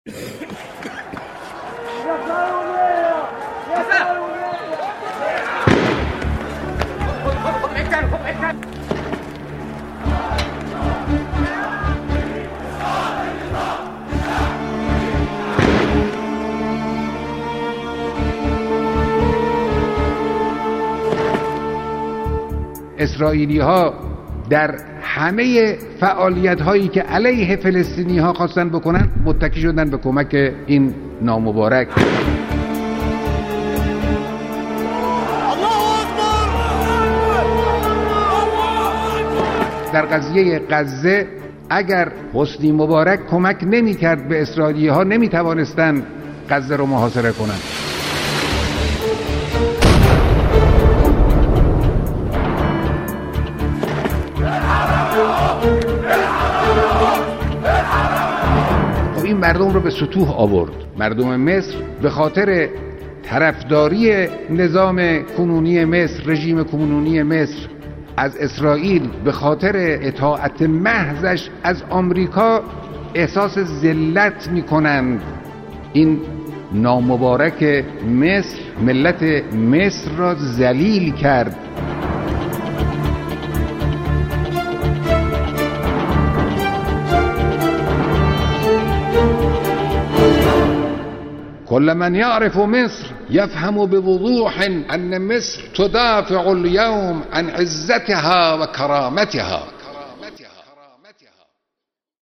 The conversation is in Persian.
اسرائیلی ها در همه فعالیت هایی که علیه فلسطینی ها خواستن بکنن متکی شدن به کمک این نامبارک. در قضیه غزه اگر حسنی مبارک کمک نمی کرد به اسرائیلی ها نمی توانستن غزه رو محاصره کنن. این مردم رو به سطوح آورد. مردم مصر به خاطر طرفداری نظام کنونی مصر، رژیم کنونی مصر از اسرائیل، به خاطر اطاعت محضش از آمریکا احساس ذلت می‌کنند. این نامبارک مصر ملت مصر را ذلیل کرد. كل من يعرف مصر يفهم بوضوح أن مصر تدافع اليوم عن عزتها وكرامتها.